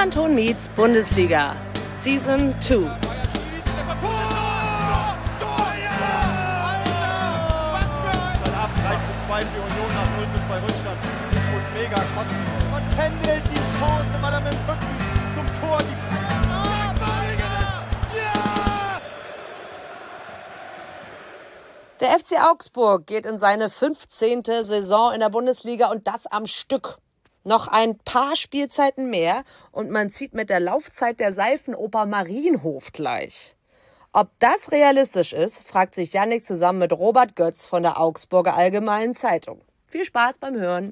Millanton meets Bundesliga, Season 2. Für Union nach 0:2 Rückstand. Ich muss mega kotzen. Und händelt die Chance, weil er mit dem Rücken zum Tor die Der FC Augsburg geht in seine 15. Saison in der Bundesliga und das am Stück. Noch ein paar Spielzeiten mehr und man zieht mit der Laufzeit der Seifenoper Marienhof gleich. Ob das realistisch ist, fragt sich Yannick zusammen mit Robert Götz von der Augsburger Allgemeinen Zeitung. Viel Spaß beim Hören.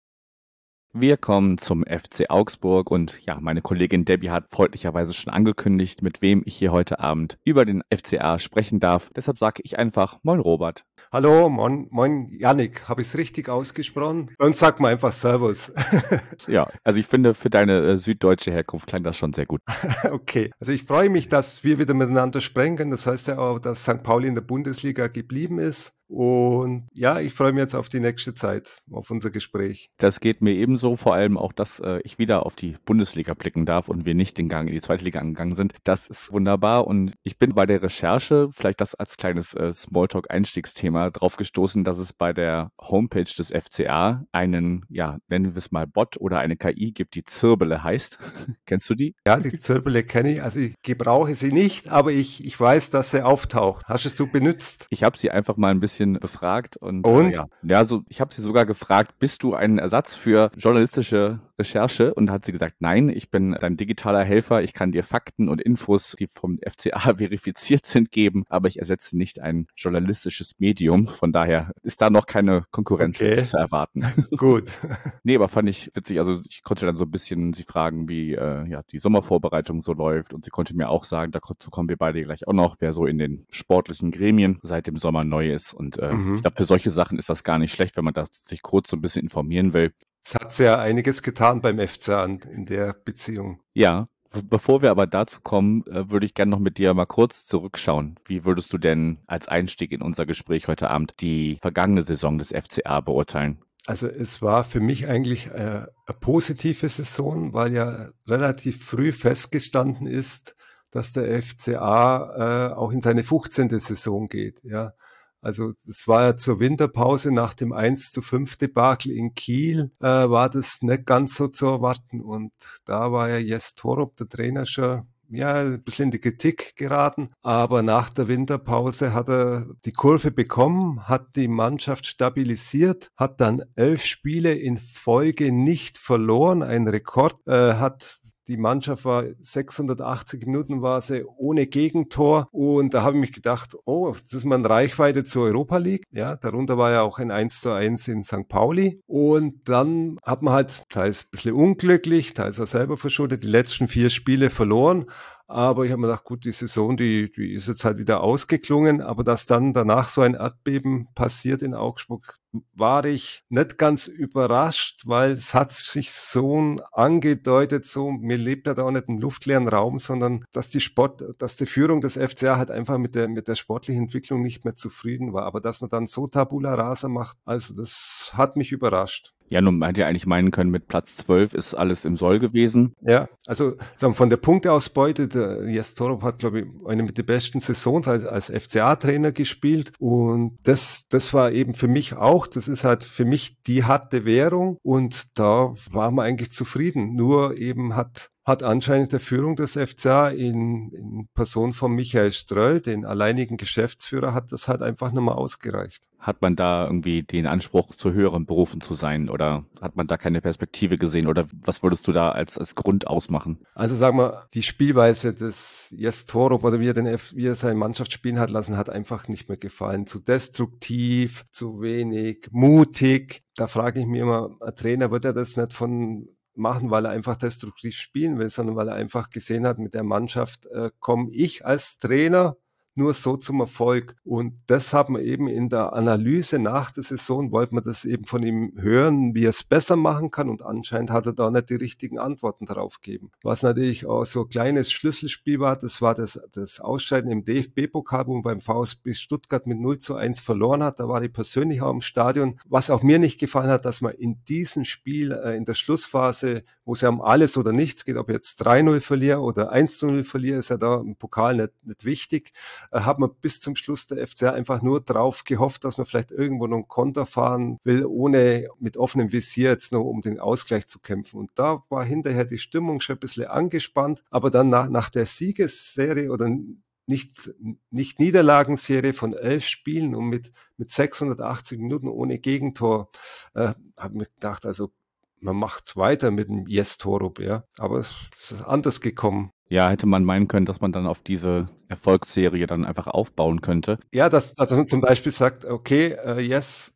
Wir kommen zum FC Augsburg und ja, meine Kollegin Debbie hat freundlicherweise schon angekündigt, mit wem ich hier heute Abend über den FCA sprechen darf. Deshalb sage ich einfach Moin Robert. Hallo, moin Yannick, habe ich es richtig ausgesprochen? Und sag mal einfach Servus. Ja, also ich finde, für deine süddeutsche Herkunft klang das schon sehr gut. Okay, also ich freue mich, dass wir wieder miteinander sprechen können. Das heißt ja auch, dass St. Pauli in der Bundesliga geblieben ist. Und ja, ich freue mich jetzt auf die nächste Zeit, auf unser Gespräch. Das geht mir ebenso, vor allem auch, dass ich wieder auf die Bundesliga blicken darf und wir nicht den Gang in die zweite Liga angegangen sind. Das ist wunderbar und ich bin bei der Recherche, vielleicht das als kleines Smalltalk-Einstiegsthema, drauf gestoßen, dass es bei der Homepage des FCA einen, ja, nennen wir es mal Bot oder eine KI gibt, die Zirbele heißt. Kennst du die? Ja, die Zirbele kenne ich, also ich gebrauche sie nicht, aber ich weiß, dass sie auftaucht. Hast du es benutzt? Ich habe sie einfach mal ein bisschen befragt und? Ja, so ich habe sie sogar gefragt, bist du ein Ersatz für journalistische Recherche? Und hat sie gesagt, nein, ich bin dein digitaler Helfer, ich kann dir Fakten und Infos, die vom FCA verifiziert sind, geben, aber ich ersetze nicht ein journalistisches Medium. Von daher ist da noch keine Konkurrenz zu erwarten. Gut. Nee, aber fand ich witzig, also ich konnte dann so ein bisschen sie fragen, wie die Sommervorbereitung so läuft und sie konnte mir auch sagen, dazu kommen wir beide gleich auch noch, wer so in den sportlichen Gremien seit dem Sommer neu ist und ich glaube, für solche Sachen ist das gar nicht schlecht, wenn man da sich kurz so ein bisschen informieren will. Es hat ja einiges getan beim FCA in der Beziehung. Ja, bevor wir aber dazu kommen, würde ich gerne noch mit dir mal kurz zurückschauen. Wie würdest du denn als Einstieg in unser Gespräch heute Abend die vergangene Saison des FCA beurteilen? Also es war für mich eigentlich eine positive Saison, weil ja relativ früh festgestanden ist, dass der FCA auch in seine 15. Saison geht, ja. Also es war ja zur Winterpause nach dem 1:5 Debakel in Kiel, war das nicht ganz so zu erwarten. Und da war ja Jes Torup, der Trainer, schon ein bisschen in die Kritik geraten. Aber nach der Winterpause hat er die Kurve bekommen, hat die Mannschaft stabilisiert, hat dann 11 Spiele in Folge nicht verloren. Ein Rekord die Mannschaft war 680 Minuten war sie ohne Gegentor und da habe ich mich gedacht, das ist mal eine Reichweite zur Europa League. Ja, darunter war ja auch ein 1:1 in St. Pauli und dann hat man halt teils ein bisschen unglücklich, teils auch selber verschuldet, die letzten 4 Spiele verloren. Aber ich habe mir gedacht, gut, die Saison, die ist jetzt halt wieder ausgeklungen, aber dass dann danach so ein Erdbeben passiert in Augsburg, war ich nicht ganz überrascht, weil es hat sich so angedeutet, so, mir lebt ja da auch nicht im luftleeren Raum, sondern dass die Führung des FCA halt einfach mit der sportlichen Entwicklung nicht mehr zufrieden war. Aber dass man dann so Tabula Rasa macht, also das hat mich überrascht. Ja, nun man hätte ja eigentlich meinen können, mit Platz 12 ist alles im Soll gewesen. Ja, also von der Punkteausbeute, der Jes Torup hat, glaube ich, eine mit den besten Saisons als FCA-Trainer gespielt und das war eben für mich auch, das ist halt für mich die harte Währung und da waren wir eigentlich zufrieden. Nur eben hat anscheinend der Führung des FCA in Person von Michael Ströll, den alleinigen Geschäftsführer, hat das halt einfach nicht mehr ausgereicht. Hat man da irgendwie den Anspruch, zu höheren Berufen zu sein oder hat man da keine Perspektive gesehen oder was würdest du da als Grund ausmachen? Also sagen wir, die Spielweise des Jes Torup oder wie er seine Mannschaft spielen hat lassen, hat einfach nicht mehr gefallen. Zu destruktiv, zu wenig, mutig. Da frage ich mich immer, ein Trainer wird ja das nicht machen, weil er einfach destruktiv spielen will, sondern weil er einfach gesehen hat, mit der Mannschaft komme ich als Trainer nur so zum Erfolg. Und das haben wir eben in der Analyse nach der Saison, wollten wir das eben von ihm hören, wie er es besser machen kann. Und anscheinend hat er da nicht die richtigen Antworten darauf gegeben. Was natürlich auch so ein kleines Schlüsselspiel war, das war das Ausscheiden im DFB-Pokal, wo man beim VfB Stuttgart mit 0-1 verloren hat. Da war ich persönlich auch im Stadion. Was auch mir nicht gefallen hat, dass man in diesem Spiel, in der Schlussphase, wo es ja um alles oder nichts geht, ob ich jetzt 3-0 verliere oder 1-0 verliere, ist ja da im Pokal nicht wichtig, hat man bis zum Schluss der FCA einfach nur drauf gehofft, dass man vielleicht irgendwo noch einen Konter fahren will, ohne mit offenem Visier jetzt noch um den Ausgleich zu kämpfen. Und da war hinterher die Stimmung schon ein bisschen angespannt, aber dann nach der Siegesserie oder nicht Niederlagenserie von 11 Spielen und mit 680 Minuten ohne Gegentor, habe mir gedacht, also man macht weiter mit dem Jes Torup, ja. Aber es ist anders gekommen. Ja, hätte man meinen können, dass man dann auf diese Erfolgsserie dann einfach aufbauen könnte. Ja, dass man zum Beispiel sagt, okay, Jes,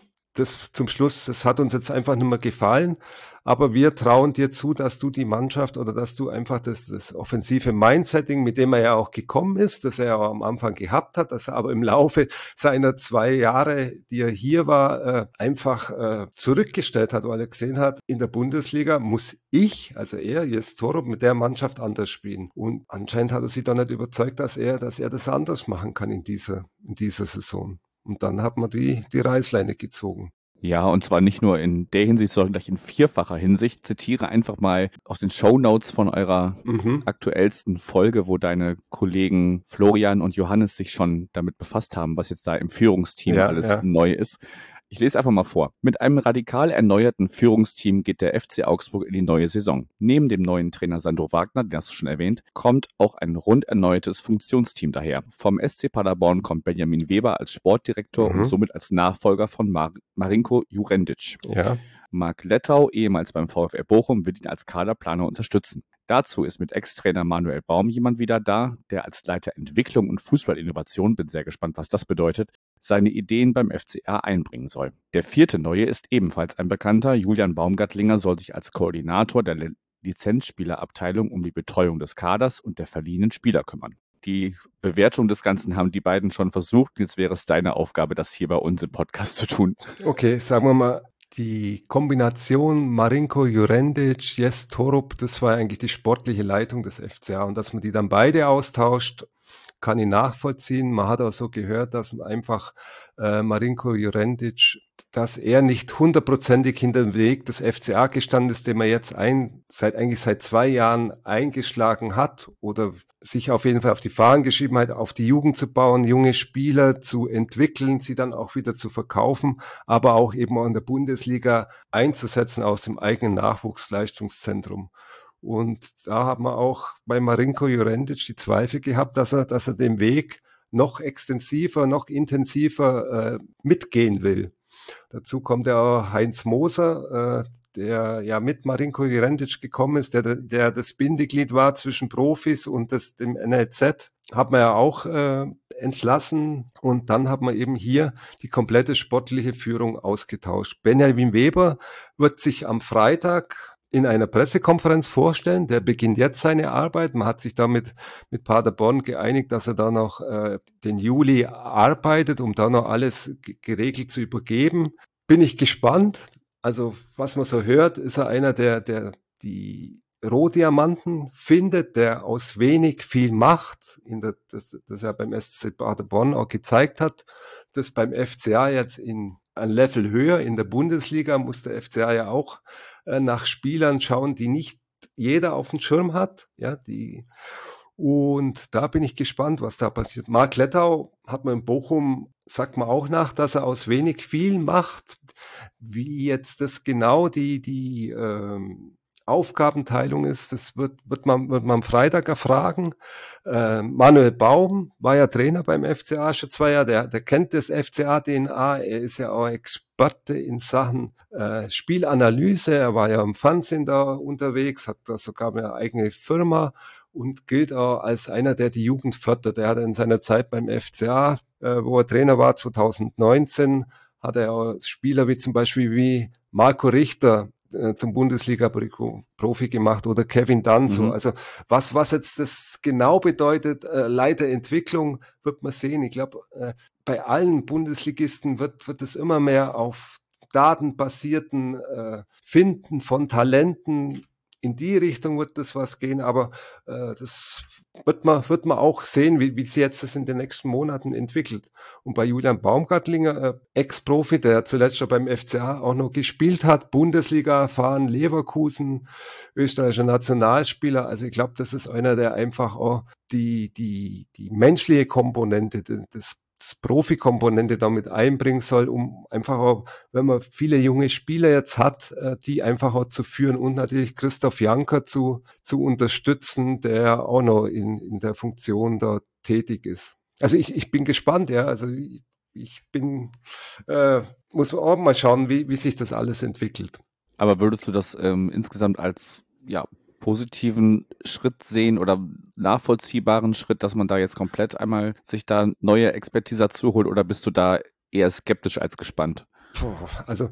das zum Schluss, das hat uns jetzt einfach nicht mehr gefallen, aber wir trauen dir zu, dass du die Mannschaft oder dass du einfach das offensive Mindsetting, mit dem er ja auch gekommen ist, das er ja auch am Anfang gehabt hat, dass er aber im Laufe seiner 2 Jahre, die er hier war, einfach zurückgestellt hat, weil er gesehen hat, in der Bundesliga muss ich, also er, Jes Torup, mit der Mannschaft anders spielen. Und anscheinend hat er sich da nicht überzeugt, dass er das anders machen kann in dieser Saison. Und dann hat man die Reißleine gezogen. Ja, und zwar nicht nur in der Hinsicht, sondern gleich in vierfacher Hinsicht. Zitiere einfach mal aus den Shownotes von eurer aktuellsten Folge, wo deine Kollegen Florian und Johannes sich schon damit befasst haben, was jetzt da im Führungsteam alles neu ist. Ich lese einfach mal vor. Mit einem radikal erneuerten Führungsteam geht der FC Augsburg in die neue Saison. Neben dem neuen Trainer Sandro Wagner, den hast du schon erwähnt, kommt auch ein rund erneuertes Funktionsteam daher. Vom SC Paderborn kommt Benjamin Weber als Sportdirektor und somit als Nachfolger von Marinko Jurendic. Ja. Marc Lettau, ehemals beim VfL Bochum, wird ihn als Kaderplaner unterstützen. Dazu ist mit Ex-Trainer Manuel Baum jemand wieder da, der als Leiter Entwicklung und Fußballinnovation, bin sehr gespannt, was das bedeutet, seine Ideen beim FCA einbringen soll. Der 4. Neue ist ebenfalls ein Bekannter. Julian Baumgartlinger soll sich als Koordinator der Lizenzspielerabteilung um die Betreuung des Kaders und der verliehenen Spieler kümmern. Die Bewertung des Ganzen haben die beiden schon versucht. Jetzt wäre es deine Aufgabe, das hier bei uns im Podcast zu tun. Okay, sagen wir mal, die Kombination Marinko Jurendic, Jes Torup, das war eigentlich die sportliche Leitung des FCA. Und dass man die dann beide austauscht, kann ich nachvollziehen. Man hat auch so gehört, dass man einfach Marinko Jurendic, dass er nicht 100%ig hinter dem Weg des FCA gestanden ist, den man jetzt seit 2 Jahren eingeschlagen hat oder sich auf jeden Fall auf die Fahnen geschrieben hat, auf die Jugend zu bauen, junge Spieler zu entwickeln, sie dann auch wieder zu verkaufen, aber auch eben auch in der Bundesliga einzusetzen aus dem eigenen Nachwuchsleistungszentrum. Und da hat man auch bei Marinko Jurendic die Zweifel gehabt, dass er den Weg noch extensiver, noch intensiver mitgehen will. Dazu kommt ja auch Heinz Moser, der ja mit Marinko Jurendic gekommen ist, der das Bindeglied war zwischen Profis und dem NLZ, hat man ja auch entlassen. Und dann hat man eben hier die komplette sportliche Führung ausgetauscht. Benjamin Weber wird sich am Freitag in einer Pressekonferenz vorstellen. Der beginnt jetzt seine Arbeit. Man hat sich da mit Paderborn geeinigt, dass er da noch den Juli arbeitet, um da noch alles geregelt zu übergeben. Bin ich gespannt. Also was man so hört, ist er einer, der die Rohdiamanten findet, der aus wenig viel macht, das er beim SC Paderborn auch gezeigt hat, das beim FCA jetzt ein Level höher. In der Bundesliga muss der FCA ja auch nach Spielern schauen, die nicht jeder auf dem Schirm hat. Ja, und da bin ich gespannt, was da passiert. Marc Lettau hat man in Bochum, sagt man auch nach, dass er aus wenig viel macht. Wie jetzt das genau die Aufgabenteilung ist, das wird man am Freitag erfragen. Manuel Baum war ja Trainer beim FCA schon 2 Jahre, der kennt das FCA-DNA, er ist ja auch Experte in Sachen Spielanalyse, er war ja im Fernsehen da unterwegs, hat da sogar eine eigene Firma und gilt auch als einer, der die Jugend fördert. Er hat in seiner Zeit beim FCA, wo er Trainer war, 2019, hat er auch Spieler wie zum Beispiel wie Marco Richter, zum Bundesliga-Profi gemacht oder Kevin Danso. Also was jetzt das genau bedeutet, Leiterentwicklung, wird man sehen. Ich glaube, bei allen Bundesligisten wird es immer mehr auf datenbasierten Finden von Talenten. In die Richtung wird das was gehen, aber das wird man auch sehen, wie sich jetzt das in den nächsten Monaten entwickelt. Und bei Julian Baumgartlinger, Ex-Profi, der zuletzt schon beim FCA auch noch gespielt hat, Bundesliga erfahren, Leverkusen, österreichischer Nationalspieler. Also ich glaube, das ist einer, der einfach auch die menschliche Komponente, das Profi-Komponente damit einbringen soll, um einfach auch, wenn man viele junge Spieler jetzt hat, die einfach auch zu führen und natürlich Christoph Janker zu unterstützen, der auch noch in der Funktion da tätig ist. Also ich bin gespannt, ja, also ich bin, muss auch mal schauen, wie sich das alles entwickelt. Aber würdest du das insgesamt als, positiven Schritt sehen oder nachvollziehbaren Schritt, dass man da jetzt komplett einmal sich da neue Expertise dazu holt, oder bist du da eher skeptisch als gespannt? Also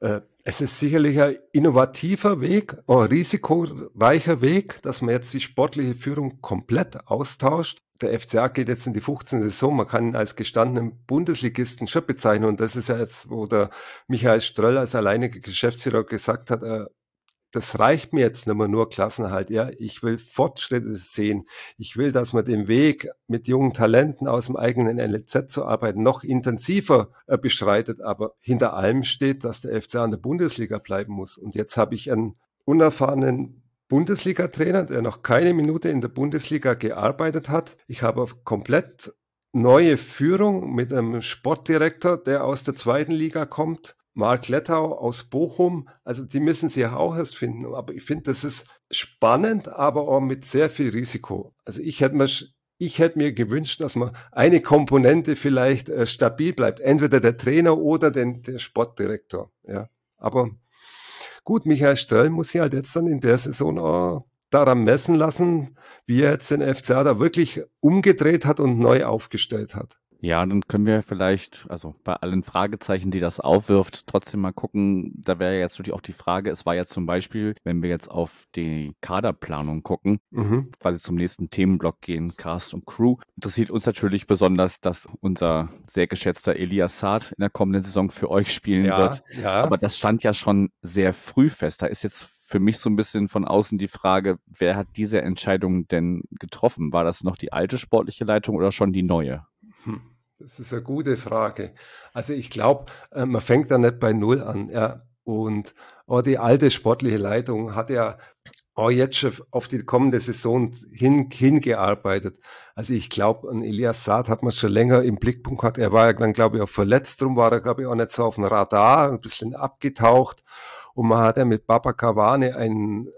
es ist sicherlich ein innovativer Weg, ein risikoreicher Weg, dass man jetzt die sportliche Führung komplett austauscht. Der FCA geht jetzt in die 15. Saison, man kann ihn als gestandenen Bundesligisten schon bezeichnen, und das ist ja jetzt, wo der Michael Ströll als alleiniger Geschäftsführer gesagt hat, das reicht mir jetzt nicht mehr nur Klassenerhalt. Ja, ich will Fortschritte sehen. Ich will, dass man den Weg mit jungen Talenten aus dem eigenen NLZ zu arbeiten noch intensiver beschreitet. Aber hinter allem steht, dass der FCA in der Bundesliga bleiben muss. Und jetzt habe ich einen unerfahrenen Bundesliga-Trainer, der noch keine Minute in der Bundesliga gearbeitet hat. Ich habe komplett neue Führung mit einem Sportdirektor, der aus der zweiten Liga kommt. Marc Lettau aus Bochum, also die müssen sie ja auch erst finden. Aber ich finde, das ist spannend, aber auch mit sehr viel Risiko. Also ich hätte mir gewünscht, dass man eine Komponente vielleicht stabil bleibt. Entweder der Trainer oder der Sportdirektor. Ja. Aber gut, Michael Ströll muss sich halt jetzt dann in der Saison auch daran messen lassen, wie er jetzt den FCA da wirklich umgedreht hat und neu aufgestellt hat. Ja, dann können wir vielleicht, also bei allen Fragezeichen, die das aufwirft, trotzdem mal gucken. Da wäre jetzt natürlich auch die Frage, es war ja zum Beispiel, wenn wir jetzt auf die Kaderplanung gucken, quasi zum nächsten Themenblock gehen, Cast und Crew, interessiert uns natürlich besonders, dass unser sehr geschätzter Elias Saad in der kommenden Saison für euch spielen wird. Ja. Aber das stand ja schon sehr früh fest. Da ist jetzt für mich so ein bisschen von außen die Frage, wer hat diese Entscheidung denn getroffen? War das noch die alte sportliche Leitung oder schon die neue? Das ist eine gute Frage. Also ich glaube, man fängt da nicht bei Null an. Ja. Und auch die alte sportliche Leitung hat ja auch jetzt schon auf die kommende Saison hingearbeitet. Also ich glaube, an Elias Saad hat man schon länger im Blickpunkt gehabt. Er war ja dann, glaube ich, auch verletzt. Darum war er, glaube ich, auch nicht so auf dem Radar, ein bisschen abgetaucht. Und man hat ja mit Baba Cavani einen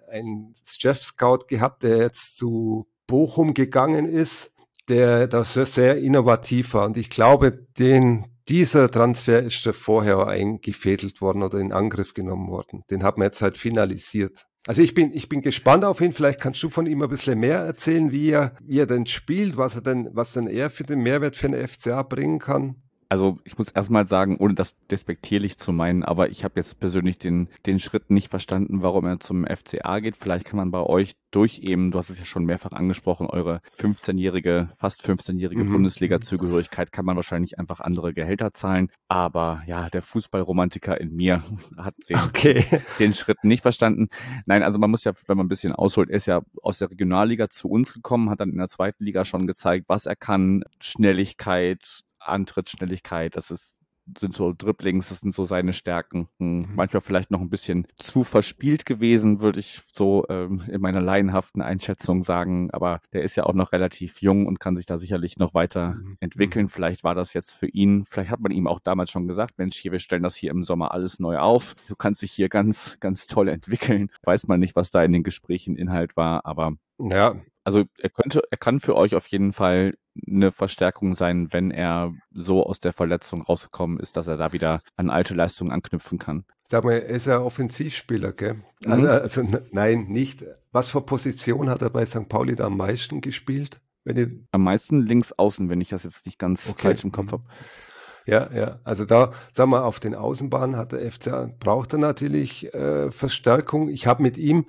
Chef-Scout gehabt, der jetzt zu Bochum gegangen ist, der das sehr innovativ war. Und ich glaube, dieser Transfer ist schon vorher eingefädelt worden oder in Angriff genommen worden. Den hat man jetzt halt finalisiert. Also ich bin gespannt auf ihn. Vielleicht kannst du von ihm ein bisschen mehr erzählen, wie er denn spielt, was denn er für den Mehrwert für den FCA bringen kann. Also ich muss erstmal sagen, ohne das despektierlich zu meinen, aber ich habe jetzt persönlich den Schritt nicht verstanden, warum er zum FCA geht. Vielleicht kann man bei euch durch eben, du hast es ja schon mehrfach angesprochen, eure fast 15-jährige Bundesliga-Zugehörigkeit, kann man wahrscheinlich einfach andere Gehälter zahlen. Aber ja, der Fußballromantiker in mir hat den Schritt nicht verstanden. Nein, also man muss ja, wenn man ein bisschen ausholt, er ist ja aus der Regionalliga zu uns gekommen, hat dann in der zweiten Liga schon gezeigt, was er kann, Schnelligkeit, Antrittsschnelligkeit, sind so Dribblings, das sind so seine Stärken. Manchmal vielleicht noch ein bisschen zu verspielt gewesen, würde ich so in meiner laienhaften Einschätzung sagen. Aber der ist ja auch noch relativ jung und kann sich da sicherlich noch weiter entwickeln. Vielleicht war das jetzt für ihn, vielleicht hat man ihm auch damals schon gesagt, Mensch, hier, wir stellen das hier im Sommer alles neu auf. Du kannst dich hier ganz, ganz toll entwickeln. Weiß man nicht, was da in den Gesprächen Inhalt war, aber ja. Also er kann für euch auf jeden Fall eine Verstärkung sein, wenn er so aus der Verletzung rausgekommen ist, dass er da wieder an alte Leistungen anknüpfen kann. Sag mal, er ist ja Offensivspieler, gell? Also nein, nicht. Was für Position hat er bei St. Pauli da am meisten gespielt? Am meisten links außen, wenn ich das jetzt nicht ganz falsch im Kopf habe. Ja. Also da, sagen wir, auf den Außenbahnen hat der FCA, braucht er natürlich Verstärkung. Ich habe mit ihm,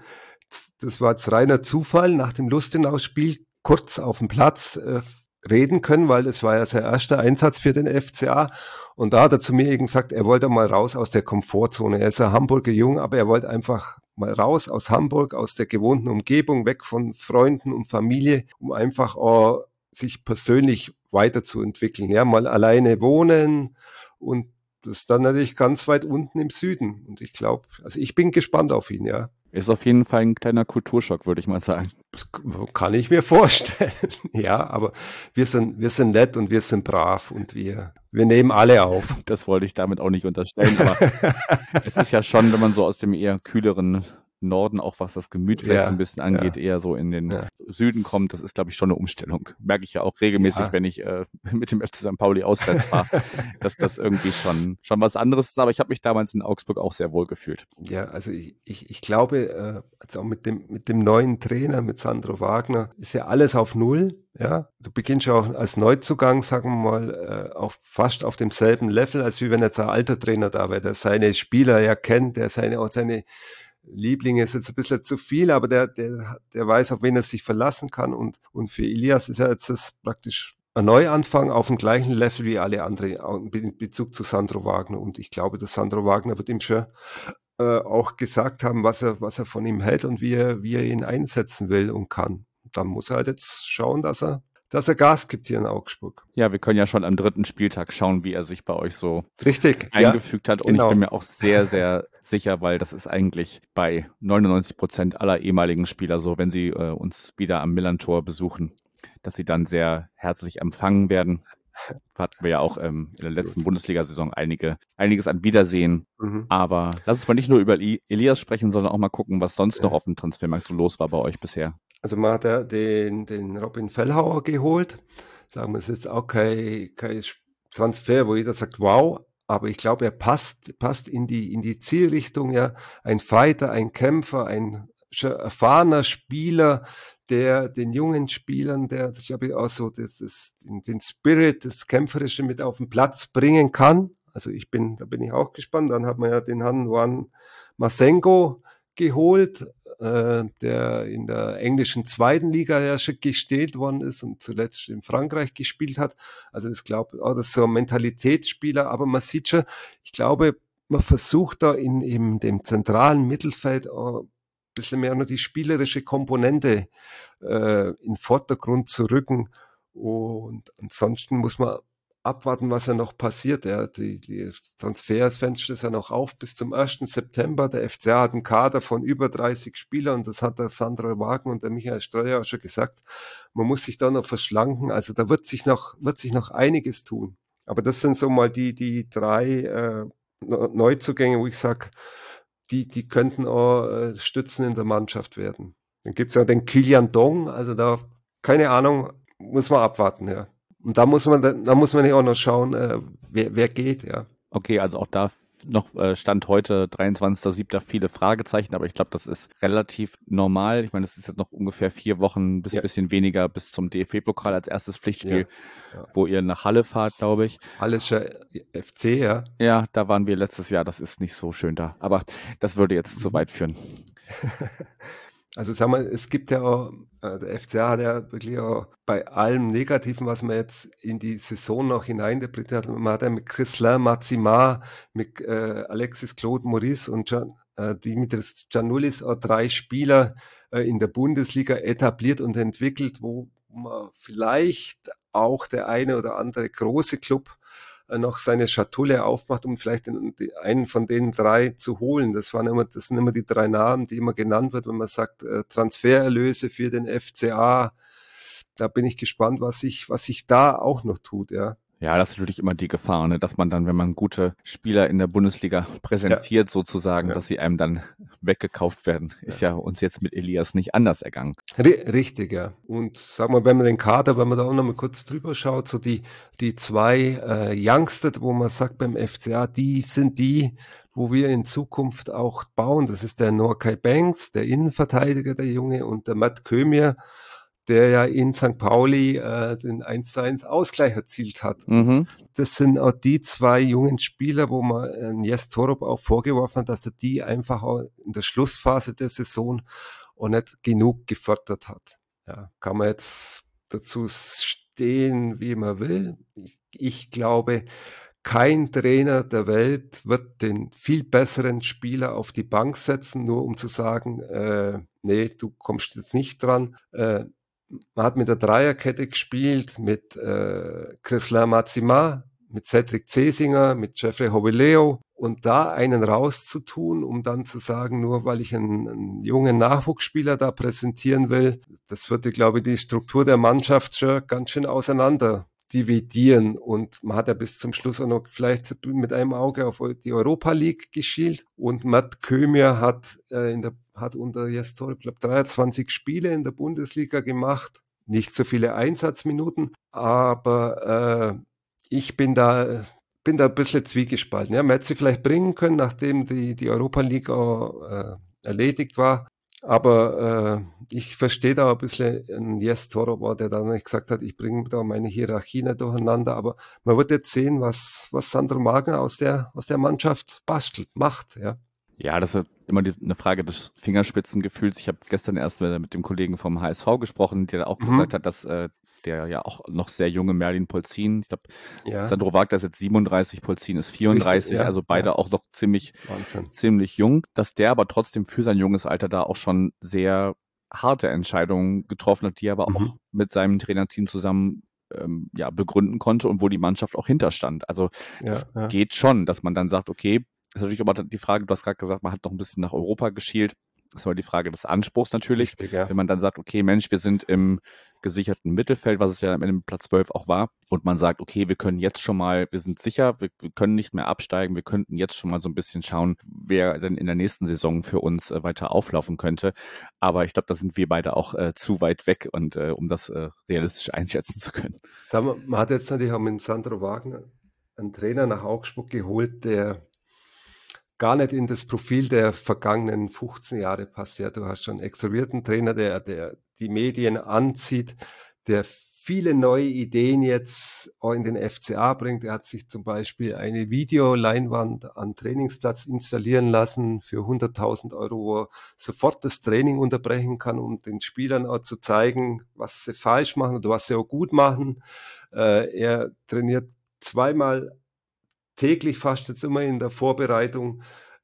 das war jetzt reiner Zufall, nach dem Lustenau-Spiel kurz auf dem Platz reden können, weil das war ja sein erster Einsatz für den FCA. Und da hat er zu mir eben gesagt, er wollte mal raus aus der Komfortzone. Er ist ein Hamburger Jung, aber er wollte einfach mal raus aus Hamburg, aus der gewohnten Umgebung, weg von Freunden und Familie, um einfach auch sich persönlich weiterzuentwickeln. Ja, mal alleine wohnen und das dann natürlich ganz weit unten im Süden. Und ich glaube, also ich bin gespannt auf ihn, ja. Ist auf jeden Fall ein kleiner Kulturschock, würde ich mal sagen. Das kann ich mir vorstellen. Ja, aber wir sind nett und wir sind brav und wir nehmen alle auf. Das wollte ich damit auch nicht unterstellen, aber es ist ja schon, wenn man so aus dem eher kühleren Norden, auch was das Gemüt vielleicht so ein bisschen angeht, eher so in den Süden kommt, das ist, glaube ich, schon eine Umstellung. Merke ich ja auch regelmäßig, wenn ich mit dem FC St. Pauli auswärts fahre, dass das irgendwie schon was anderes ist. Aber ich habe mich damals in Augsburg auch sehr wohl gefühlt. Ja, also ich glaube, also auch mit dem neuen Trainer, mit Sandro Wagner, ist ja alles auf Null. Ja, du beginnst ja auch als Neuzugang, sagen wir mal, fast auf demselben Level, als wie wenn jetzt ein alter Trainer da wäre, der seine Spieler ja kennt, der seine Lieblinge ist jetzt ein bisschen zu viel, aber der weiß, auf wen er sich verlassen kann. Und für Ilias ist ja jetzt das praktisch ein Neuanfang auf dem gleichen Level wie alle anderen in Bezug zu Sandro Wagner. Und ich glaube, dass Sandro Wagner wird ihm schon auch gesagt haben, was er von ihm hält und wie er ihn einsetzen will und kann. Dann muss er halt jetzt schauen, dass er Gas gibt hier in Augsburg. Ja, wir können ja schon am 3. Spieltag schauen, wie er sich bei euch so eingefügt hat. Und ich bin mir auch sehr, sehr sicher, weil das ist eigentlich bei 99% aller ehemaligen Spieler so, wenn sie uns wieder am Millern-Tor besuchen, dass sie dann sehr herzlich empfangen werden. Hatten wir ja auch in der letzten Bundesliga-Saison einiges an Wiedersehen. Aber lass uns mal nicht nur über Elias sprechen, sondern auch mal gucken, was sonst noch auf dem Transfermarkt so los war bei euch bisher. Also man hat ja den Robin Fellhauer geholt. Sagen wir, es ist jetzt auch kein Transfer, wo jeder sagt, wow, aber ich glaube, er passt in die Zielrichtung, ja. Ein Fighter, ein Kämpfer, ein erfahrener Spieler, der den jungen Spielern, der, glaube ich, auch so den Spirit, das Kämpferische mit auf den Platz bringen kann. Also da bin ich auch gespannt. Dann hat man ja den Han Juan Masengo geholt, der in der englischen 2. Liga ja schon gestellt worden ist und zuletzt in Frankreich gespielt hat. Also ich glaube, das ist so ein Mentalitätsspieler, aber man sieht schon, ich glaube, man versucht da in dem zentralen Mittelfeld auch ein bisschen mehr noch die spielerische Komponente in den Vordergrund zu rücken. Und ansonsten muss man abwarten, was ja noch passiert. Ja, die Transferfenster ist ja noch auf bis zum 1. September. Der FCA hat einen Kader von über 30 Spielern und das hat der Sandro Wagner und der Michael Streuer auch schon gesagt. Man muss sich da noch verschlanken. Also da wird sich noch einiges tun. Aber das sind so mal die 3 Neuzugänge, wo ich sage, die könnten auch Stützen in der Mannschaft werden. Dann gibt's ja den Kilian Dong, also da, keine Ahnung, muss man abwarten, ja. Und da muss man ja auch noch schauen, wer geht, ja. Okay, also auch da noch Stand heute 23.07. viele Fragezeichen, aber ich glaube, das ist relativ normal. Ich meine, es ist jetzt noch ungefähr 4 Wochen bis ein bisschen weniger bis zum DFB-Pokal als erstes Pflichtspiel, wo ihr nach Halle fahrt, glaube ich. Hallischer FC, ja. Ja, da waren wir letztes Jahr, das ist nicht so schön da, aber das würde jetzt zu weit führen. Also sagen wir, es gibt ja auch, der FCA hat ja wirklich auch bei allem Negativen, was man jetzt in die Saison noch hineininterpretiert hat, man hat ja mit Chrislin Matzimar, mit Alexis Claude Maurice und Dimitris Giannoulis auch 3 Spieler in der Bundesliga etabliert und entwickelt, wo man vielleicht auch der eine oder andere große Club noch seine Schatulle aufmacht, um vielleicht einen von den 3 zu holen. Das sind immer die 3 Namen, die immer genannt wird, wenn man sagt, Transfererlöse für den FCA. Da bin ich gespannt, was sich da auch noch tut, ja. Ja, das ist natürlich immer die Gefahr, ne? Dass man dann, wenn man gute Spieler in der Bundesliga präsentiert, sozusagen, dass sie einem dann weggekauft werden. Ist ja uns jetzt mit Elias nicht anders ergangen. Richtig, ja. Und sag mal, wenn man da auch noch mal kurz drüber schaut, so die 2 Youngster, wo man sagt beim FCA, die sind die, wo wir in Zukunft auch bauen. Das ist der Norkai Banks, der Innenverteidiger, der Junge, und der Matt Kömier, der ja in St. Pauli den 1:1 Ausgleich erzielt hat. Mhm. Das sind auch die zwei jungen Spieler, wo man Jes Torup auch vorgeworfen hat, dass er die einfach auch in der Schlussphase der Saison auch nicht genug gefördert hat. Ja, kann man jetzt dazu stehen, wie man will. Ich glaube, kein Trainer der Welt wird den viel besseren Spieler auf die Bank setzen, nur um zu sagen, nee, du kommst jetzt nicht dran. Man hat mit der Dreierkette gespielt, mit Christian Matsima, mit Cedric Cesinger, mit Jeffrey Hobileo und da einen rauszutun, um dann zu sagen, nur weil ich einen jungen Nachwuchsspieler da präsentieren will, das würde, glaube ich, die Struktur der Mannschaft schon ganz schön auseinander dividieren und man hat ja bis zum Schluss auch noch vielleicht mit einem Auge auf die Europa League geschielt und Matt Kömier hat unter Jes Torup, glaube 23 Spiele in der Bundesliga gemacht, nicht so viele Einsatzminuten, aber ich bin da ein bisschen zwiegespalten. Ja, man hätte sie vielleicht bringen können, nachdem die Europa League auch erledigt war. Aber ich verstehe da ein bisschen einen Jes Torup, der dann nicht gesagt hat, ich bringe da meine Hierarchie nicht durcheinander. Aber man wird jetzt sehen, was Sandro Wagner aus der Mannschaft macht. Ja. Ja, das ist immer eine Frage des Fingerspitzengefühls. Ich habe gestern erst mit dem Kollegen vom HSV gesprochen, der auch gesagt hat, dass der ja auch noch sehr junge Merlin Polzin, ich glaube, Sandro Wagner ist jetzt 37, Polzin ist 34, richtig, also beide auch noch ziemlich jung, dass der aber trotzdem für sein junges Alter da auch schon sehr harte Entscheidungen getroffen hat, die er aber auch mit seinem Trainerteam zusammen begründen konnte und wo die Mannschaft auch hinterstand. Also es geht schon, dass man dann sagt, okay, das ist natürlich aber die Frage, du hast gerade gesagt, man hat noch ein bisschen nach Europa geschielt. Das ist aber die Frage des Anspruchs natürlich. Richtig, ja. Wenn man dann sagt, okay, Mensch, wir sind im gesicherten Mittelfeld, was es ja am Ende Platz 12 auch war, und man sagt, okay, wir können jetzt schon mal, wir sind sicher, wir können nicht mehr absteigen, wir könnten jetzt schon mal so ein bisschen schauen, wer denn in der nächsten Saison für uns weiter auflaufen könnte. Aber ich glaube, da sind wir beide auch zu weit weg, und um das realistisch einschätzen zu können. Sagen wir, man hat jetzt natürlich auch mit Sandro Wagner einen Trainer nach Augsburg geholt, der gar nicht in das Profil der vergangenen 15 Jahre passt. Ja, du hast schon einen extrovierten Trainer, der die Medien anzieht, der viele neue Ideen jetzt auch in den FCA bringt. Er hat sich zum Beispiel eine Videoleinwand am Trainingsplatz installieren lassen für 100.000 €, wo er sofort das Training unterbrechen kann, um den Spielern auch zu zeigen, was sie falsch machen oder was sie auch gut machen. Er trainiert zweimal täglich fast jetzt immer in der Vorbereitung.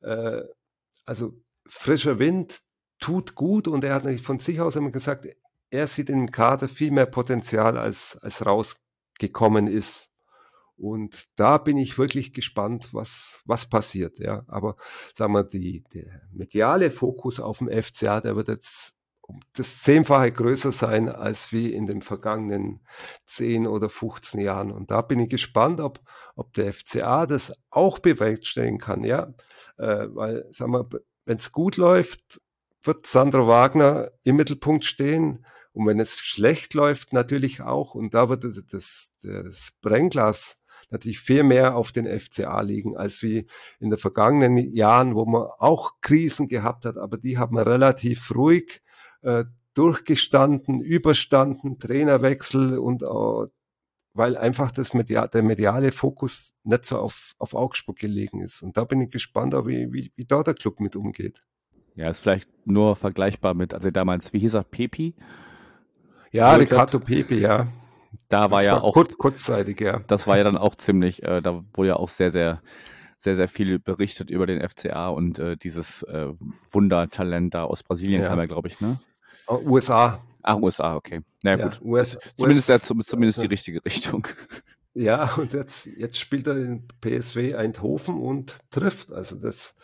Also frischer Wind tut gut, und er hat natürlich von sich aus immer gesagt, er sieht im Kader viel mehr Potenzial, als rausgekommen ist. Und da bin ich wirklich gespannt, was passiert. Ja. Aber sagen wir, der mediale Fokus auf dem FCA, der wird jetzt um das 10-fache größer sein als wie in den vergangenen 10 oder 15 Jahren. Und da bin ich gespannt, ob der FCA das auch bewerkstelligen kann. Ja, weil, sagen wir, wenn es gut läuft, wird Sandro Wagner im Mittelpunkt stehen. Und wenn es schlecht läuft, natürlich auch. Und da wird das Brennglas natürlich viel mehr auf den FCA liegen, als wie in den vergangenen Jahren, wo man auch Krisen gehabt hat. Aber die hat man relativ ruhig durchgestanden, überstanden, Trainerwechsel, und weil einfach der mediale Fokus nicht so auf Augsburg gelegen ist. Und da bin ich gespannt, wie da der Club mit umgeht. Ja, ist vielleicht nur vergleichbar mit, also damals, wie hieß er, Pepi? Ja, Ricardo Pepi, ja. Da war ja auch kurzzeitig, ja. Das war ja dann auch ziemlich, da wurde ja auch sehr, sehr, sehr, sehr viel berichtet über den FCA und dieses Wundertalent da aus Brasilien kam er, glaube ich, ne? USA. Ach, USA, okay. Na ja, gut. Zumindest die richtige Richtung. Ja, und jetzt spielt er in PSV Eindhoven und trifft. Also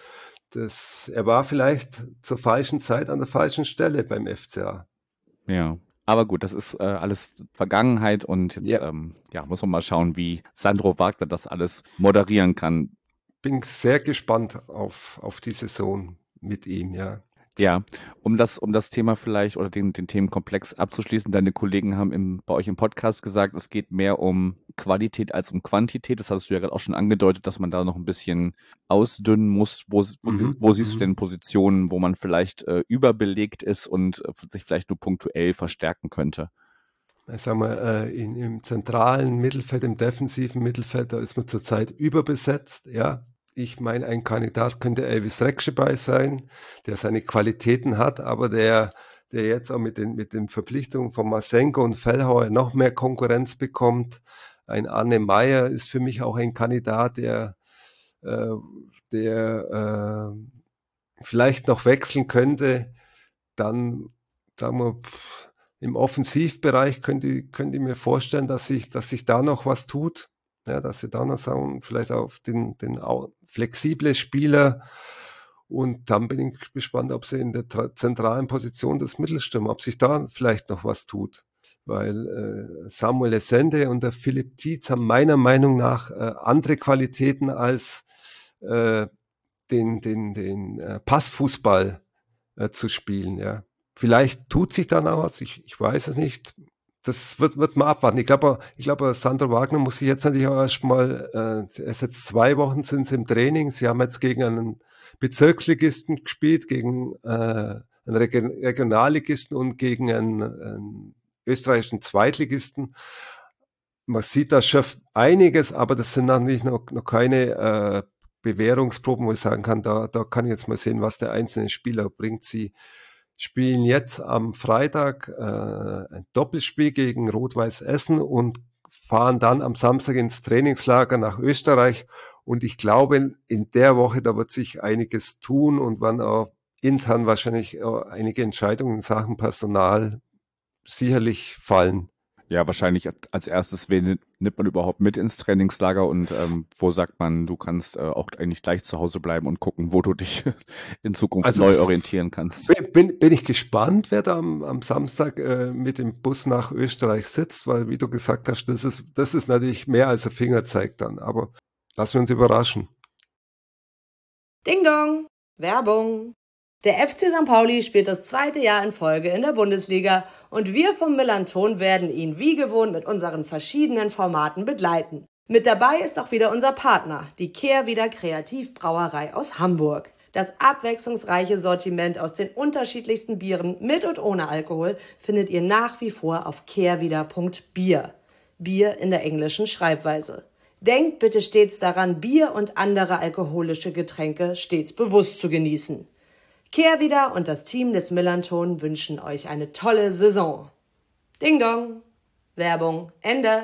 er war vielleicht zur falschen Zeit an der falschen Stelle beim FCA. Ja. Aber gut, das ist alles Vergangenheit, und jetzt muss man mal schauen, wie Sandro Wagner das alles moderieren kann. Bin sehr gespannt auf die Saison mit ihm, ja. Ja, um das Thema vielleicht oder den Themenkomplex abzuschließen, deine Kollegen haben bei euch im Podcast gesagt, es geht mehr um Qualität als um Quantität. Das hattest du ja gerade auch schon angedeutet, dass man da noch ein bisschen ausdünnen muss. Wo siehst du denn Positionen, wo man vielleicht überbelegt ist und sich vielleicht nur punktuell verstärken könnte? Ich sag mal, im zentralen Mittelfeld, im defensiven Mittelfeld, da ist man zurzeit überbesetzt, ja. Ich meine, ein Kandidat könnte Elvis Rekschebay sein, der seine Qualitäten hat, aber der jetzt auch mit den Verpflichtungen von Masenko und Fellhauer noch mehr Konkurrenz bekommt. Ein Arne Meyer ist für mich auch ein Kandidat, der vielleicht noch wechseln könnte. Dann, sagen wir, im Offensivbereich könnte ich mir vorstellen, dass sich da noch was tut. Ja, dass sie da noch sagen, vielleicht auf den flexible Spieler. Und dann bin ich gespannt, ob sie in der zentralen Position des Mittelstürmers, ob sich da vielleicht noch was tut. Weil Samuel Essende und der Philipp Tietz haben meiner Meinung nach andere Qualitäten als den Passfußball zu spielen. Ja. Vielleicht tut sich dann auch was, ich weiß es nicht. Das wird man abwarten. Ich glaube, Sandro Wagner muss sich jetzt natürlich auch erstmal, erst jetzt 2 Wochen sind sie im Training. Sie haben jetzt gegen einen Bezirksligisten gespielt, gegen einen Regionalligisten und gegen einen österreichischen Zweitligisten. Man sieht da schon einiges, aber das sind natürlich noch keine Bewährungsproben, wo ich sagen kann, da kann ich jetzt mal sehen, was der einzelne Spieler bringt. Sie spielen jetzt am Freitag ein Doppelspiel gegen Rot-Weiß Essen und fahren dann am Samstag ins Trainingslager nach Österreich. Und ich glaube, in der Woche, da wird sich einiges tun und werden auch intern wahrscheinlich einige Entscheidungen in Sachen Personal sicherlich fallen. Ja, wahrscheinlich als erstes, wen nimmt man überhaupt mit ins Trainingslager und wo sagt man, du kannst auch eigentlich gleich zu Hause bleiben und gucken, wo du dich in Zukunft neu orientieren kannst. Bin ich gespannt, wer da am Samstag mit dem Bus nach Österreich sitzt, weil, wie du gesagt hast, das ist natürlich mehr als ein Fingerzeig dann, aber lassen wir uns überraschen. Ding Dong, Werbung. Der FC St. Pauli spielt das 2. Jahr in Folge in der Bundesliga und wir vom Millanton werden ihn wie gewohnt mit unseren verschiedenen Formaten begleiten. Mit dabei ist auch wieder unser Partner, die Kehrwieder Kreativbrauerei aus Hamburg. Das abwechslungsreiche Sortiment aus den unterschiedlichsten Bieren mit und ohne Alkohol findet ihr nach wie vor auf kehrwieder.bier. Bier in der englischen Schreibweise. Denkt bitte stets daran, Bier und andere alkoholische Getränke stets bewusst zu genießen. Kehrwieder und das Team des Millanton wünschen euch eine tolle Saison. Ding Dong. Werbung Ende.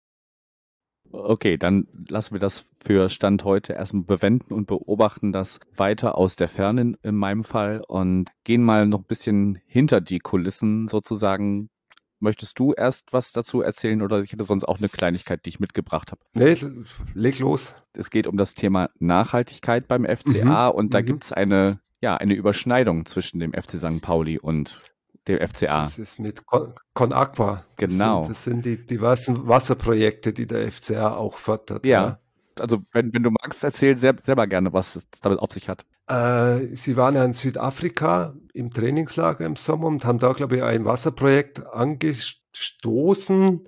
Okay, dann lassen wir das für Stand heute erstmal bewenden und beobachten das weiter aus der Ferne in meinem Fall und gehen mal noch ein bisschen hinter die Kulissen sozusagen. Möchtest du erst was dazu erzählen oder ich hätte sonst auch eine Kleinigkeit, die ich mitgebracht habe? Nee, leg los. Es geht um das Thema Nachhaltigkeit beim FCA und da gibt es eine Überschneidung zwischen dem FC St. Pauli und dem FCA. Das ist mit ConAgua. Genau. Das sind die diversen Wasserprojekte, die der FCA auch fördert. Ja. Also wenn du magst, erzähl selber gerne, was es damit auf sich hat. Sie waren ja in Südafrika im Trainingslager im Sommer und haben da, glaube ich, ein Wasserprojekt angestoßen,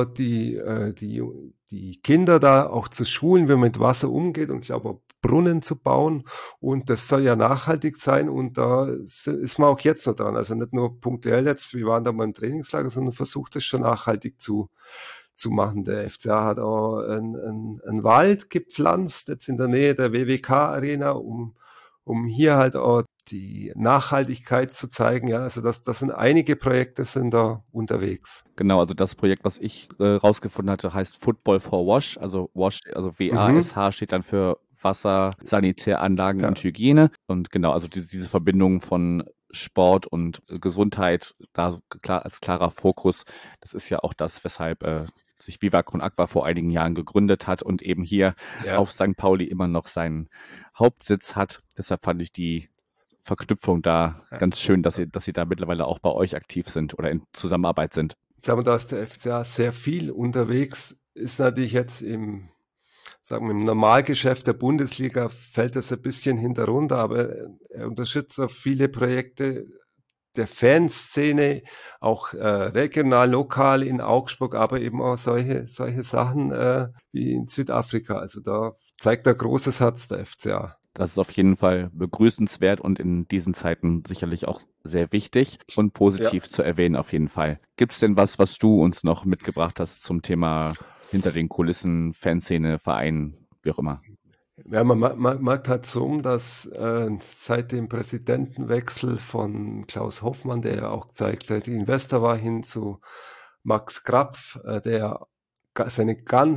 die Kinder da auch zu schulen, wie man mit Wasser umgeht und ich glaube auch Brunnen zu bauen und das soll ja nachhaltig sein und da ist man auch jetzt noch dran, also nicht nur punktuell jetzt, wir waren da mal im Trainingslager, sondern versucht es schon nachhaltig zu machen. Der FCA hat auch einen Wald gepflanzt, jetzt in der Nähe der WWK-Arena, um hier halt auch die Nachhaltigkeit zu zeigen. Ja, also das sind einige Projekte sind da unterwegs. Genau, also das Projekt, was ich rausgefunden hatte, heißt Football for Wash, also Wash, also WASH steht dann für Wasser, Sanitäranlagen und Hygiene. Und genau, also diese Verbindung von Sport und Gesundheit, da klar als klarer Fokus, das ist ja auch das, weshalb sich Viva ConAgua vor einigen Jahren gegründet hat und eben hier auf St. Pauli immer noch seinen Hauptsitz hat. Deshalb fand ich die Verknüpfung da ganz schön, dass sie da mittlerweile auch bei euch aktiv sind oder in Zusammenarbeit sind. Sagen wir, da ist der FCA sehr viel unterwegs, ist natürlich jetzt im Normalgeschäft der Bundesliga fällt das ein bisschen hinterunter, aber er unterstützt auch viele Projekte, der Fanszene, auch regional, lokal in Augsburg, aber eben auch solche Sachen wie in Südafrika. Also da zeigt er großes Herz, der FCA. Das ist auf jeden Fall begrüßenswert und in diesen Zeiten sicherlich auch sehr wichtig und positiv zu erwähnen auf jeden Fall. Gibt es denn was du uns noch mitgebracht hast zum Thema hinter den Kulissen, Fanszene, Verein, wie auch immer? Ja, man merkt halt so, dass seit dem Präsidentenwechsel von Klaus Hoffmann, der ja auch gleichzeitig Investor war, hin zu Max Krapf, der seine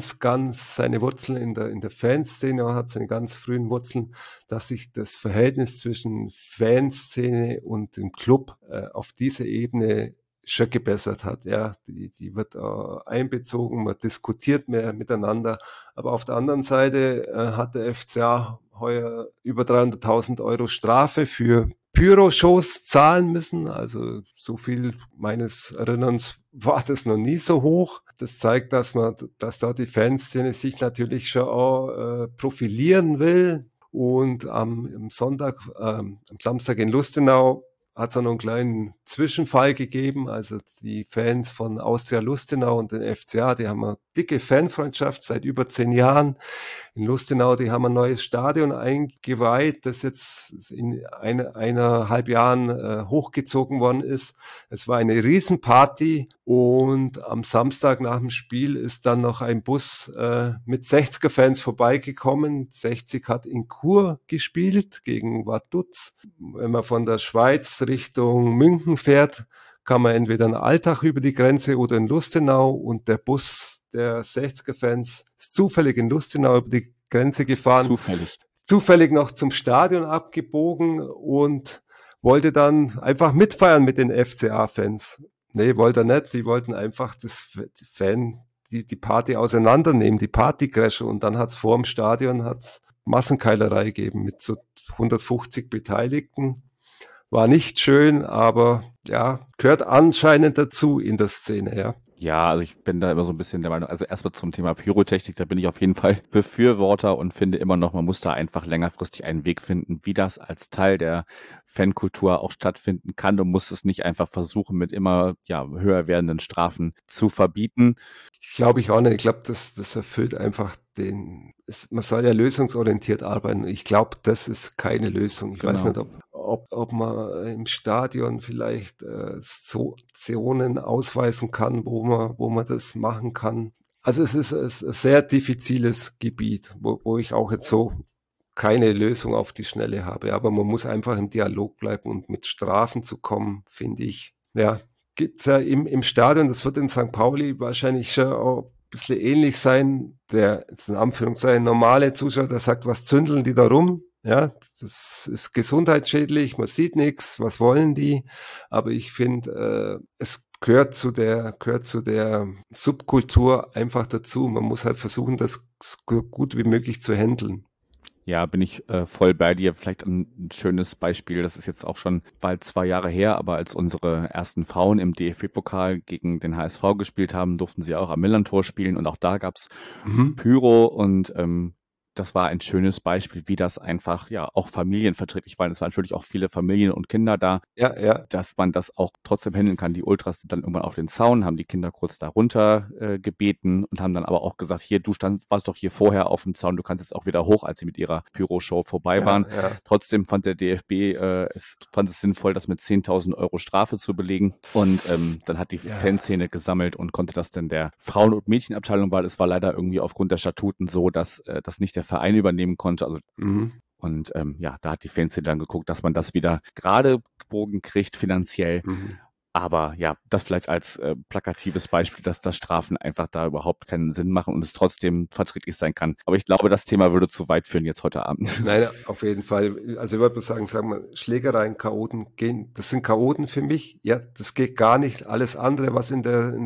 seine Wurzeln in der Fanszene hat, seine ganz frühen Wurzeln, dass sich das Verhältnis zwischen Fanszene und dem Club auf diese Ebene schon gebessert hat. Ja, die wird einbezogen, man diskutiert mehr miteinander. Aber auf der anderen Seite hat der FCA heuer über 300.000 Euro Strafe für Pyro-Shows zahlen müssen. Also so viel meines Erinnerns war das noch nie so hoch. Das zeigt, dass da die Fanszene sich natürlich schon auch profilieren will. Und am Samstag in Lustenau hat es noch einen kleinen Zwischenfall gegeben. Also die Fans von Austria Lustenau und den FCA, die haben eine dicke Fanfreundschaft seit über 10 Jahren. In Lustenau, die haben ein neues Stadion eingeweiht, das jetzt in eineinhalb Jahren hochgezogen worden ist. Es war eine Riesenparty und am Samstag nach dem Spiel ist dann noch ein Bus mit 60er-Fans vorbeigekommen. 60 hat in Chur gespielt gegen Vaduz. Wenn man von der Schweiz Richtung München fährt, kann man entweder in Altach über die Grenze oder in Lustenau, und der Bus der 60er-Fans ist zufällig in Lustenau über die Grenze gefahren. Zufällig noch zum Stadion abgebogen und wollte dann einfach mitfeiern mit den FCA-Fans. Nee, wollte er nicht. Die wollten einfach die Party auseinandernehmen, die Partycrasher. Und dann hat's vor dem Stadion Massenkeilerei gegeben mit so 150 Beteiligten. War nicht schön, aber ja, gehört anscheinend dazu in der Szene, ja. Ja, also ich bin da immer so ein bisschen der Meinung, also erstmal zum Thema Pyrotechnik, da bin ich auf jeden Fall Befürworter und finde immer noch, man muss da einfach längerfristig einen Weg finden, wie das als Teil der Fankultur auch stattfinden kann, und muss es nicht einfach versuchen, mit immer höher werdenden Strafen zu verbieten. Glaube ich auch nicht. Ich glaube, das erfüllt einfach man soll ja lösungsorientiert arbeiten. Ich glaube, das ist keine Lösung. Ich weiß nicht, ob man im Stadion vielleicht Zonen ausweisen kann, wo man das machen kann. Also es ist ein sehr diffiziles Gebiet, wo ich auch jetzt so keine Lösung auf die Schnelle habe. Aber man muss einfach im Dialog bleiben, und mit Strafen zu kommen, finde ich. Ja, gibt's ja im Stadion, das wird in St. Pauli wahrscheinlich schon auch ein bisschen ähnlich sein. Der, jetzt in Anführungszeichen, normale Zuschauer, der sagt, was zündeln die da rum? Ja, das ist gesundheitsschädlich, man sieht nichts, was wollen die? Aber ich finde, es gehört zu der Subkultur einfach dazu. Man muss halt versuchen, das so gut wie möglich zu handeln. Ja, bin ich voll bei dir. Vielleicht ein schönes Beispiel, das ist jetzt auch schon bald 2 Jahre her, aber als unsere ersten Frauen im DFB-Pokal gegen den HSV gespielt haben, durften sie auch am Millerntor spielen, und auch da gab's Pyro, und das war ein schönes Beispiel, wie das einfach auch familienverträglich war. Es waren natürlich auch viele Familien und Kinder da, dass man das auch trotzdem handeln kann. Die Ultras sind dann irgendwann auf den Zaun, haben die Kinder kurz da runter gebeten und haben dann aber auch gesagt, hier, warst doch hier vorher auf dem Zaun, du kannst jetzt auch wieder hoch, als sie mit ihrer Pyro-Show vorbei waren. Ja. Trotzdem fand der DFB fand es sinnvoll, das mit 10.000 Euro Strafe zu belegen, und dann hat die Fanszene gesammelt und konnte das dann der Frauen- und Mädchenabteilung, weil es war leider irgendwie aufgrund der Statuten so, dass das nicht der Verein übernehmen konnte. Also und da hat die Fanszene dann geguckt, dass man das wieder gerade gebogen kriegt finanziell. Aber ja, das vielleicht als plakatives Beispiel, dass da Strafen einfach da überhaupt keinen Sinn machen und es trotzdem verträglich sein kann. Aber ich glaube, das Thema würde zu weit führen jetzt heute Abend. Nein, auf jeden Fall. Also ich würde sagen wir, Schlägereien, Chaoten das sind Chaoten für mich. Ja, das geht gar nicht. Alles andere, was in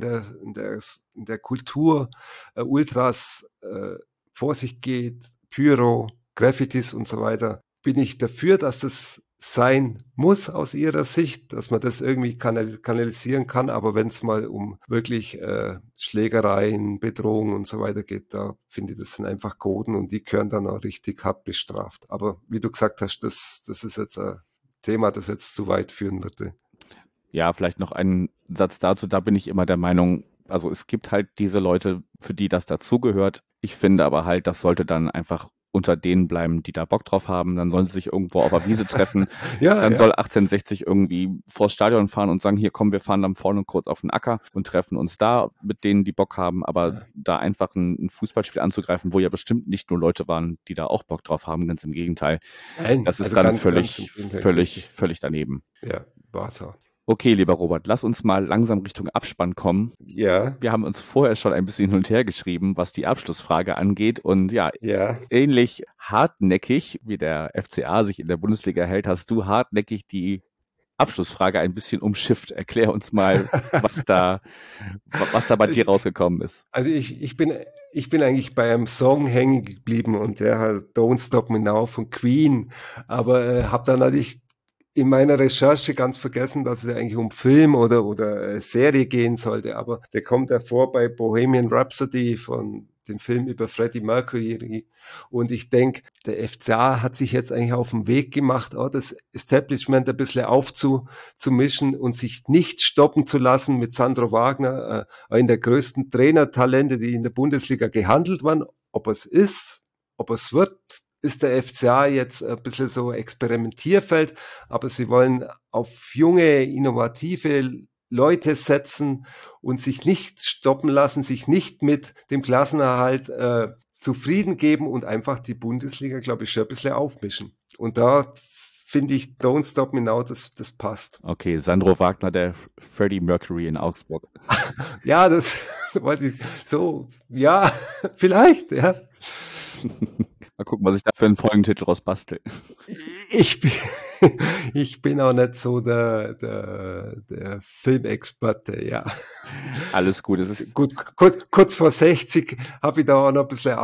der Kultur Ultras vor sich geht, Pyro, Graffitis und so weiter, bin ich dafür, dass das sein muss aus ihrer Sicht, dass man das irgendwie kanalisieren kann. Aber wenn es mal um wirklich Schlägereien, Bedrohungen und so weiter geht, da finde ich, das sind einfach Coden, und die gehören dann auch richtig hart bestraft. Aber wie du gesagt hast, das ist jetzt ein Thema, das jetzt zu weit führen würde. Ja, vielleicht noch einen Satz dazu. Da bin ich immer der Meinung, also es gibt halt diese Leute, für die das dazugehört. Ich finde aber halt, das sollte dann einfach unter denen bleiben, die da Bock drauf haben. Dann sollen sie sich irgendwo auf der Wiese treffen. Ja, Dann ja. soll 1860 irgendwie vors Stadion fahren und sagen, hier komm, wir fahren dann vorne kurz auf den Acker und treffen uns da mit denen, die Bock haben. Aber da einfach ein Fußballspiel anzugreifen, wo ja bestimmt nicht nur Leute waren, die da auch Bock drauf haben, ganz im Gegenteil. Nein, Das ist also dann ganz im völlig, Gegenteil, völlig, richtig. völlig daneben. Ja, war so. Okay, lieber Robert, lass uns mal langsam Richtung Abspann kommen. Ja, Wir haben uns vorher schon ein bisschen hin und her geschrieben, was die Abschlussfrage angeht. Und ja, ja. ähnlich hartnäckig, wie der FCA sich in der Bundesliga hält, hast du hartnäckig die Abschlussfrage ein bisschen umschifft. Erklär uns mal, was da bei dir rausgekommen ist. Also ich bin eigentlich bei einem Song hängen geblieben und der hat Don't Stop Me Now von Queen, aber habe dann natürlich in meiner Recherche ganz vergessen, dass es eigentlich um Film oder Serie gehen sollte, aber der kommt ja vor bei Bohemian Rhapsody von dem Film über Freddie Mercury und ich denke, der FCA hat sich jetzt eigentlich auf den Weg gemacht, das Establishment ein bisschen aufzumischen und sich nicht stoppen zu lassen mit Sandro Wagner, einen der größten Trainertalente, die in der Bundesliga gehandelt waren. Ob es ist, ob es wird, ist der FCA jetzt ein bisschen so Experimentierfeld, aber sie wollen auf junge, innovative Leute setzen und sich nicht stoppen lassen, sich nicht mit dem Klassenerhalt zufrieden geben und einfach die Bundesliga, glaube ich, schon ein bisschen aufmischen. Und da finde ich Don't Stop Me Now, das passt. Okay, Sandro Wagner, der Freddie Mercury in Augsburg. Ja, das wollte ich so, ja, vielleicht, ja. Mal gucken, was ich da für einen Folgentitel raus bastel. Ich bin auch nicht so der Filmexperte, ja. Alles gut, es ist Gut, kurz vor 60 habe ich da auch noch ein bisschen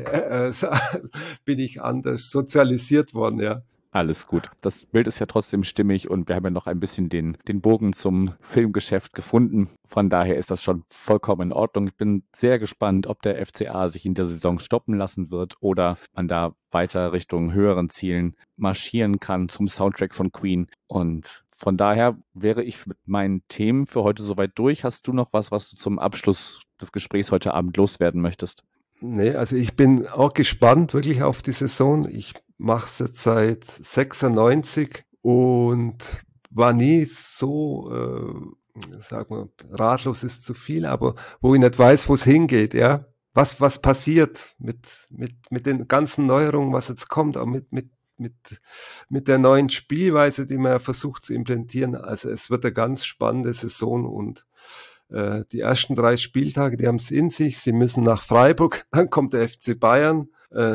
bin ich anders sozialisiert worden, ja. alles gut. Das Bild ist ja trotzdem stimmig und wir haben ja noch ein bisschen den Bogen zum Filmgeschäft gefunden. Von daher ist das schon vollkommen in Ordnung. Ich bin sehr gespannt, ob der FCA sich in der Saison stoppen lassen wird oder man da weiter Richtung höheren Zielen marschieren kann zum Soundtrack von Queen. Und von daher wäre ich mit meinen Themen für heute soweit durch. Hast du noch was du zum Abschluss des Gesprächs heute Abend loswerden möchtest? Nee, also ich bin auch gespannt wirklich auf die Saison. Ich mache es jetzt seit 96 und war nie so, sag mal, ratlos ist zu viel, aber wo ich nicht weiß, wo es hingeht, ja. Was passiert mit den ganzen Neuerungen, was jetzt kommt, auch mit der neuen Spielweise, die man ja versucht zu implementieren. Also es wird eine ganz spannende Saison und die ersten 3 Spieltage, die haben es in sich. Sie müssen nach Freiburg, dann kommt der FC Bayern.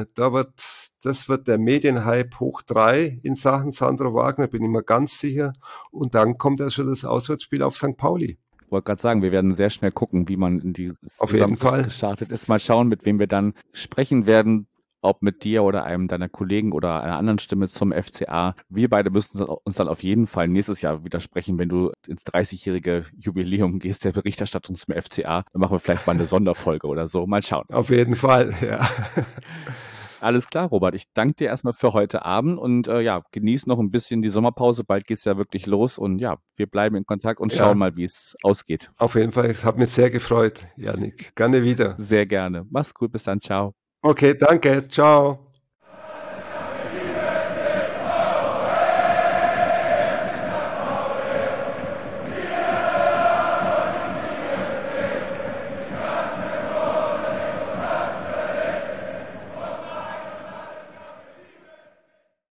Das wird der Medienhype hoch 3 in Sachen Sandro Wagner, bin ich mir ganz sicher. Und dann kommt ja schon das Auswärtsspiel auf St. Pauli. Ich wollte gerade sagen, wir werden sehr schnell gucken, wie man in die Auf jeden Fall gestartet ist. Mal schauen, mit wem wir dann sprechen werden. Ob mit dir oder einem deiner Kollegen oder einer anderen Stimme zum FCA. Wir beide müssen uns dann auf jeden Fall nächstes Jahr wieder sprechen, wenn du ins 30-jährige Jubiläum gehst der Berichterstattung zum FCA. Dann machen wir vielleicht mal eine Sonderfolge oder so. Mal schauen. Auf jeden Fall, ja. Alles klar, Robert. Ich danke dir erstmal für heute Abend und genieß noch ein bisschen die Sommerpause. Bald geht's ja wirklich los und ja, wir bleiben in Kontakt und schauen mal, wie es ausgeht. Auf jeden Fall. Ich habe mich sehr gefreut, Jannik. Gerne wieder. Sehr gerne. Mach's gut. Bis dann. Ciao. Okay, danke. Ciao.